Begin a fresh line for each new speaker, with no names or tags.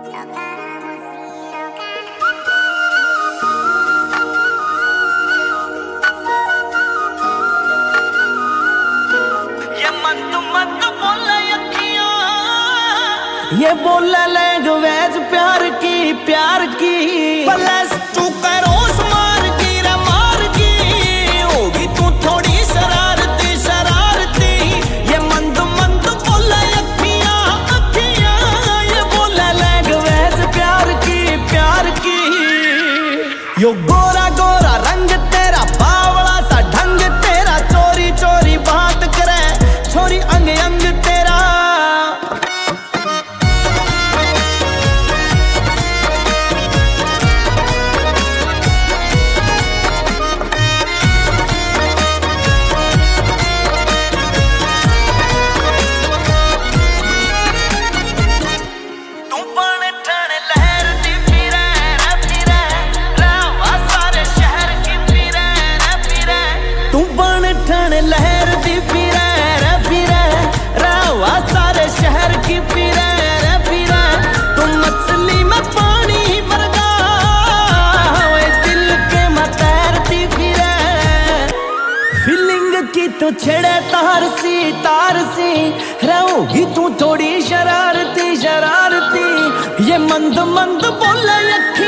ये बोले लैंग्वेज प्यार की प्लस तू करोस मार की होगी तू थोड़ी शरारती ये मंद बोले अखियां ये बोले लैंग्वेज प्यार की यो गोरा रंग तेरा बावला सा ढंग तेरा चोरी बात करे छोरी अंग तेरा लहर दी फिरे रावा सारे शहर की फिरे तुम मछली में पानी वर्गा दिल के में तैरती फिरे फीलिंग की तो छेड़े तार सी रहोगी तू थोड़ी शरारती ये मंद बोले